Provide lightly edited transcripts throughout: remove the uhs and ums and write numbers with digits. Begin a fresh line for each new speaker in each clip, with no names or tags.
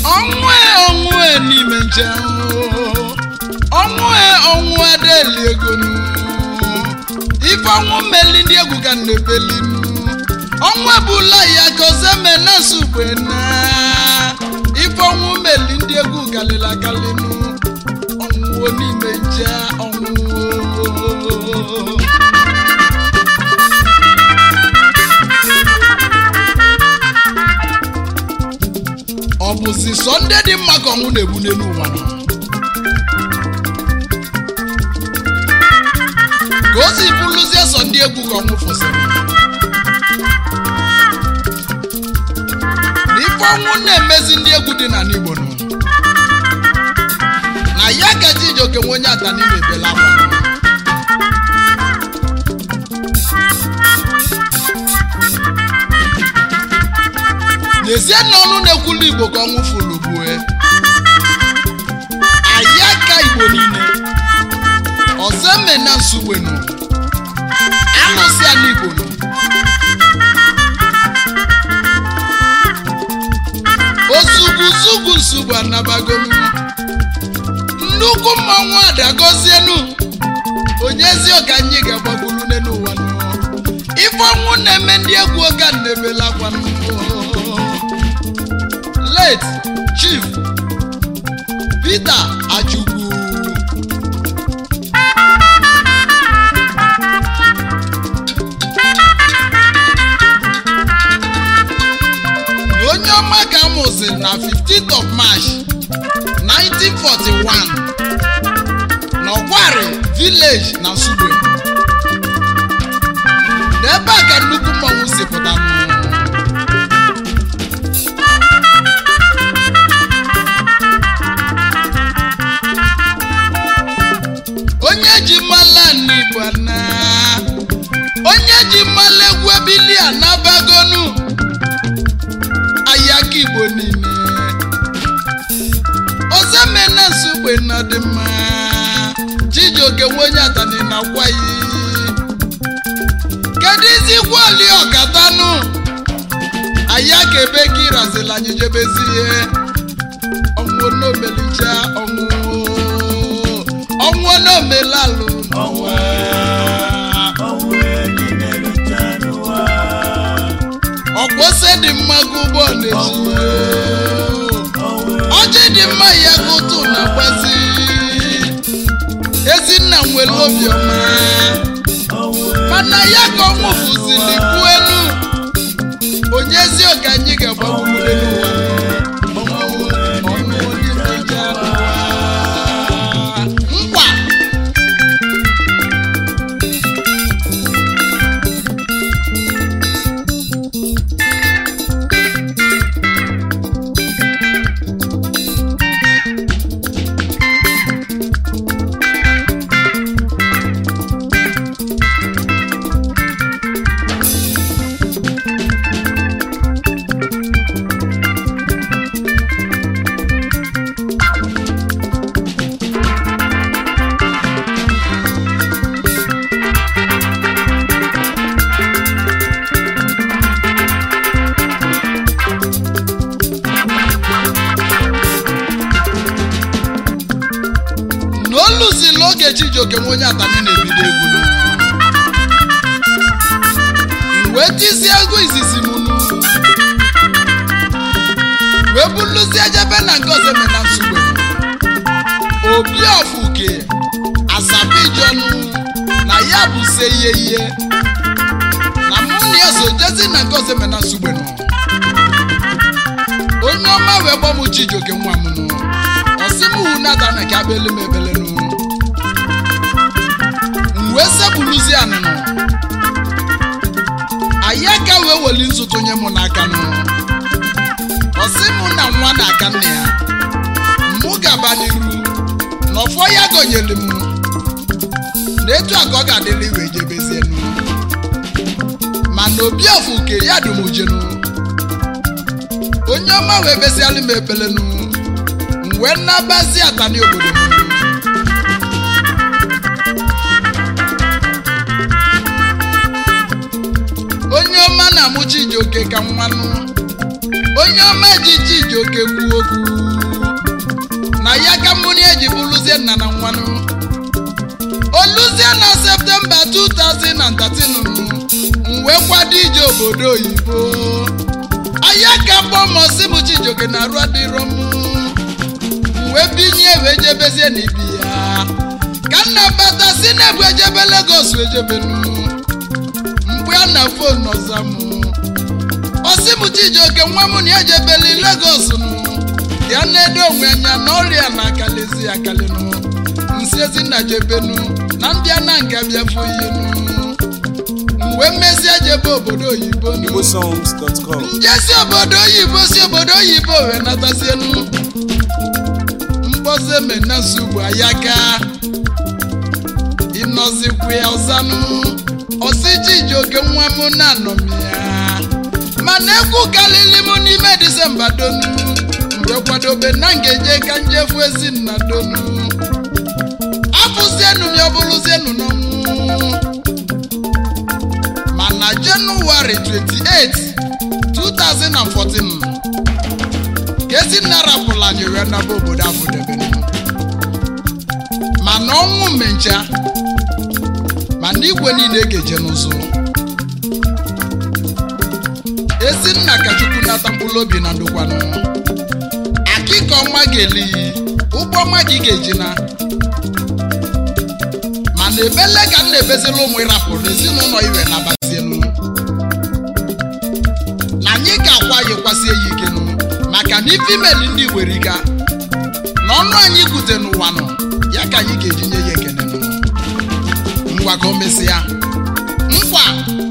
ọnwụ n'ime nche ọnwụ adeli ego nu ife ọnwụ meli ndị egwu ka nnebeli ọnwụ ebula ya kozeme na sugbe na ife ọnwụ meli ndị egwu kalila kalinu ọnwụ n'ime nche ọnwụ ọ bụzi sọ ndị dị mma ka ọnwụ na-egbu n'elu ụwa ka o si bụrụzie sọ ndị egwu ka ọnwụ fụsịrị na ife ọnwụ na-emezi ndị egwu dị n'ala Igbo nọ na ya ka Chijioke nwe onye ata n'ime ebele akwa n'ezie na ọnụ na-ekwulu Igbo ka ọnwụ fụrụ gbue anyị aka Igbo niile ọzọ eme na nsogbe nọ alụsị ala Igbo nọ ozugwu nsogbu anabagonu nnukwu mmanwụ adagozienu onye ezi ọka anyị ga-agbagburu n'elu ụwa ife ọnwụ na-eme ndị egwu oge na-ebela akwa late Chief Peter Ajugwu onye ọma ka amụzi na 15th of March 1941 n'Ọkwari Village na Nsugbe n'ebe a ka nnukwu mmanwụ si pụta onye ji mala n'Igbo na onye ji mala egwu ebili anabagonu ayaka Igbo niile ozeme na Nsugbe na dị mma Chijioke nwe onye atani na kwayi kedu izi gwoli ọkatanu ayaka ebe ka irazila anyị jebezi ihe ọnwụ n'omelicha ọnwụ n'omelalụ ọkwụsị dị mma gụgbọ na-eji ọjị dị mma ya gụtụ na gbazi Ezinna nwere obiọma mana ya ka ọnwụ fụzili kwuo elu onye ezi oge anyị ga-agbagburu elu nkwa Chijioke nwe onye atani na-ebido egwu wee tisi egwu izizi mụnụ wee buluzie jebe na nke ozeme na Nsugbe Obiọfụke Asabijonu na ya bụ se ihe na mụ na ya so jezi na nke ozeme na Nsugbe onye ọma wee gbọmụ Chijioke nwa m ọsịmụ Natana ka abelu m ebele wee sepụluzi anụnụ ayaka wee weli nsụtụ nye mụ n'aka ọsị mụ na nwa na-aka nne ya mụ gaba n'iru n'ọfọ ya gọnyere m na etu a ka ọ ga-adịrị wee jebezie mana Obiọfụke ya dụmujenu onye ọma wee besialụ m ebelenu wee nabazi atani obodo onye ọma na-amụ Chijioke ka nwanụ onye ọma jiji joke kwu okwu na ya ka mmụnị eji bụrụzie nna na nwanụ oluzie na Septemba 2013 wee kwado ije obodo oyibo aya ka mgbọmọsi m Chijioke na arụ adịrọ m wee binye wee jebezie n'ibi ya ka nna bata si na-ebu ejebe Lagos ejebenu mgbe a na fon ọza m osi m Chijioke nwa m na ejebeli Lagos ya na-edo onwe anya na ọrịa na akalizi akalinu nsi ezinna jebenu na ndị ana nga bịafụ ihenu mgbe mmezie jebe obodo oyibo njesi obodo oyibo wee natazienu mkpọzi emena nsogbu ayaka ịnọzikwu ya ọzanụ osi Chijioke nwa m na-anọmi ya mana egwu kalili m n'ime Disemba donu mgbe kwadobe na ngeje ka njefu ezinna donu abụzienu m ya ọbụlụzienu n'ọnwụ mana Jenụwarị 28 2014 ka ezinna rapụla anyị wee naba obodo afụdebenu mana ọnwụ mencha mana igwe niile ga-eje n'ụzọ ezinna ka Chukwu nata mkpụrụ obi na ndokwanụ akịka ọma ga-eli ụgbọ ọma gị ga-eji na mana ebele ka m na-ebezila ụmụ ịrapụrụ ezinụlọ iwe na-abazienu na anyị ga-akwa ya kwasị ya ikenu maka na ife imeli ndị Igwerika na ọnụ anyị kwute n'ụwa nọ ya ka anyị ga-eji nye ya ekene ngwa ka o mesịa nkwa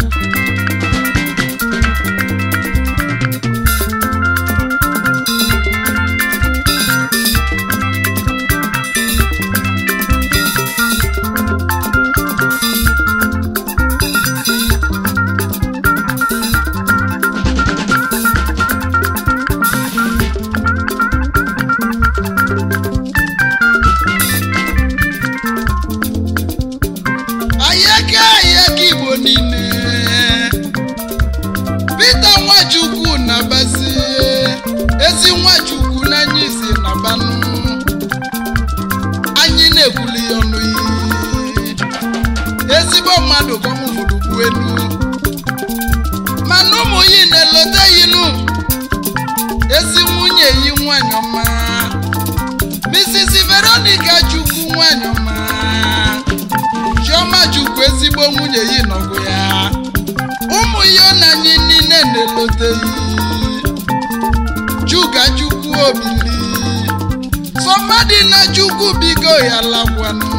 ezi Nwachukwu na anyị si na banụ anyị na-ekwuli ọnụ iyi ezigbo mmadụ ka ọmụ fụrụkwu elu mana ụmụ yi na-elote yinu ezi nwunye yi nwanyị ọma Mrs. Veronica Chukwu nwanyị ọma Chioma Chukwu ezigbo nwunye yi nọgụ ya ụmụ ya na anyị niile na-elote yi Chuka Chukwu obili somebody na Chukwu bigo ya lakwanụ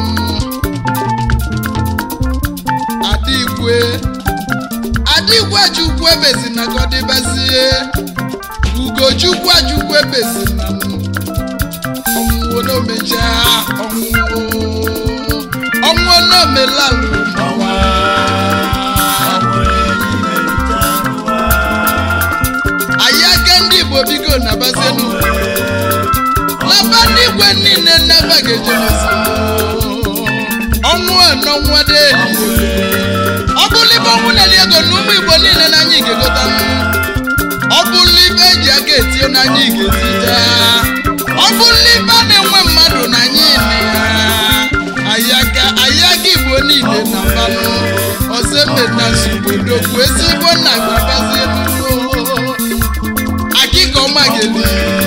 Adigwe Chukwu ebezina gọdịbazie Ugo Chukwu ebezina ọnwụwo n'omeja ọnwụwo n'omelalu Bigo na bazenu laba n'igwe niile naba ga-ejemesi ọnwụ anọnwa deli ọ bụrụ ibe ọnwụ na ego n'ụmụ Igbo niile na anyị ga-egota ọ bụrụ ibe eji aka etinye na anyị ga-etija ọ bụrụ ibe a na-enwe mmadụ na anyị ayaga Igbo niile na mbanụ ozeme na nsogbu ezigbo nna gbabazienu ọma ga-eli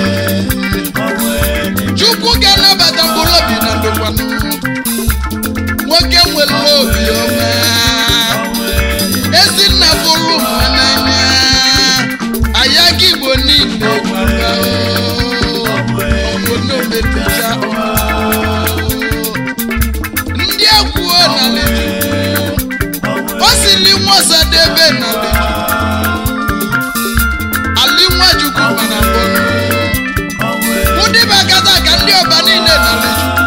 Chukwu ga-anabata mkpụrụ obi na ndokwanụ nwoke nwere obi ọma ezinna bụrụ mma n'anya ayaga Igbo niile obodometucha ndị egwuo na Chukwu o sili nwa Ọsadebe na Nwachukwu mana mbọnụ ụdị bakata ka ndị ọba niile na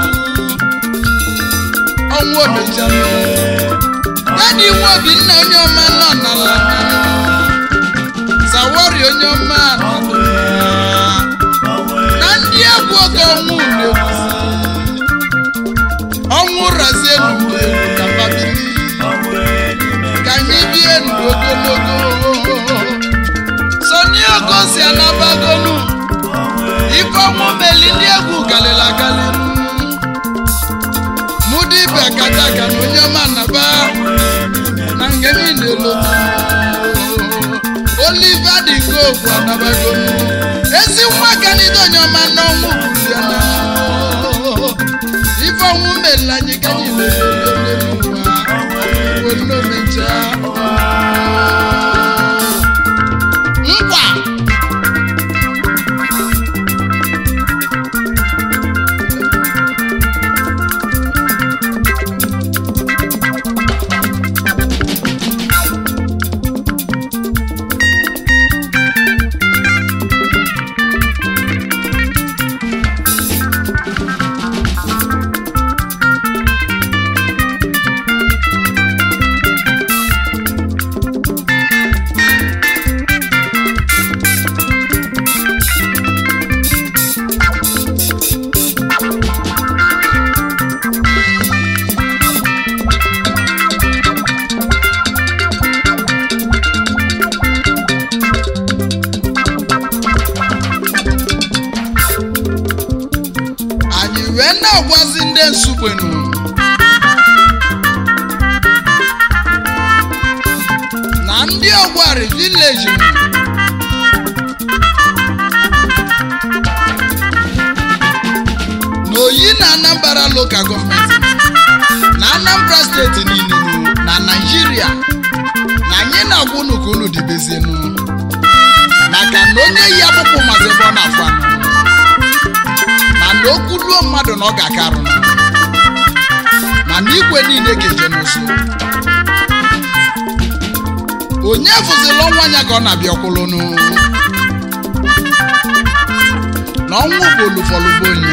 ọnwụ omechanụ dadị nwa Obinna onye ọma nọ n'ala Zawari onye ọma na ndị egwu oge ọnwụ na-ekwusi ọnwụ razie n'ugbo ka babili ka anyị bie ndụ ogologo Sonny Okosi ya na bagonu ife ọnwụ meli ndị egwu galila gali mudi bekata ka na onye ọma naba na nke niile lotu Oliver dị Gogu anabagonu ezi nwa kanide onye ọma n'ọnwụ buru ya na ife ọnwụ meli anyị ka anyị lelele onomecha nkwa na-agwazi ndị Nsugbe na ndị Ọgwari village n'Oyi na Anambra local government na Anambra steeti niile na Nigeria na anyị na-agwa unu ka unu dibezienu maka na onye yi akpụkpọ mazi ebe ọ na-afụ anụ mana okwu ruo mmadụ na ọ ga-akarụ mana igwe niile ga-eje n'ụzọ onye fụzila ọnwa anya ka ọ na-abịa ọkwụlụnụ na ọnwụ bụ olufọlụbo onye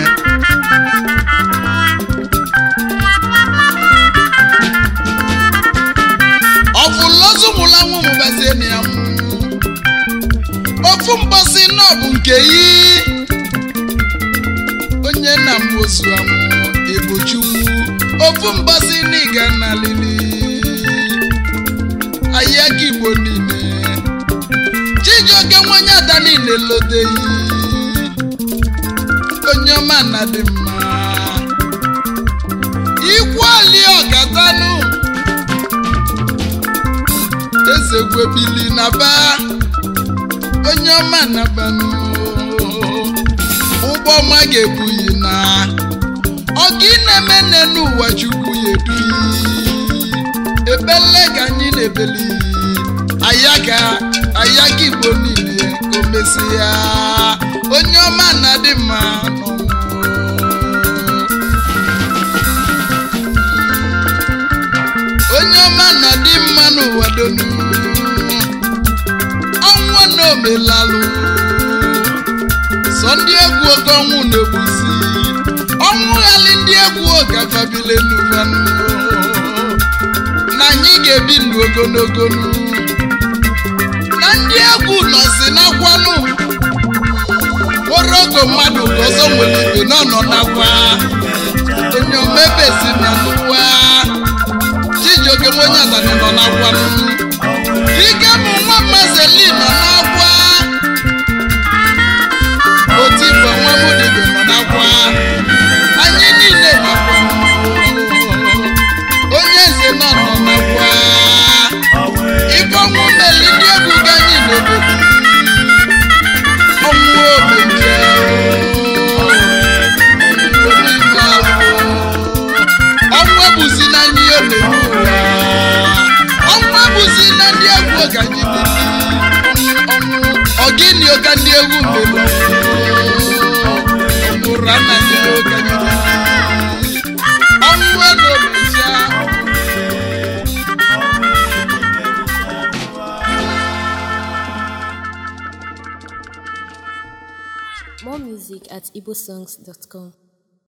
ọfụlọzụ mụla nwa mụbazie na ya ofu mgbasi nọ bụ nke yi onye nna m ozu amụ Ebuchukwu ofu mgbasi n'iga na lili ahịa ka Igbo niile Chijioke nwanye ada niile lodeyi onye ọma na dị mma ikwali ọkatanụ eze gwebili na ba onye ọma na banụ ụgbọ ọma ga-ebuyi na ọgị na-eme nne n'ụwa Chukwu ya eduyi ebele ka anyị na-ebeli ayaka Igbo niile ka o mesịa onye ọma na dị mma onye ọma na dị mma n'ụwa donu ọnwụ na omelalụ sọ ndị egwu oge ọnwụ na-egbusi ọnwụ ghali ndị egwu oge afabile n'uvanụ na anyị ga-ebi ndụ ogologo na ndị egwu nọzi n'akwanụ kpọrọ ogo mmadụ ka ọzọ nwere ibe n'ọnọ n'akwa onye omebezi na n'ụwa Chijioke onye azanị nọ n'akwanụ ike bụ nwa Mazeli nọ n'akwa Otigbo nwa Modibo nọ n'akwa anyị niile n'akwa onye eze nọ n'akwa ife ọnwụ meli ndị egwu ga anyị n'obodo ọnwụ obenje ọnwụ ebuzi na ndị ole n'ụwa ọnwụ ebuzi na ndị egwu ga anyị ọnwụ ọgịnị oga ndị egwu mbelu ọmụrana ndị oga anyị ọnwụ ego mecha
More music at igbosongs.com.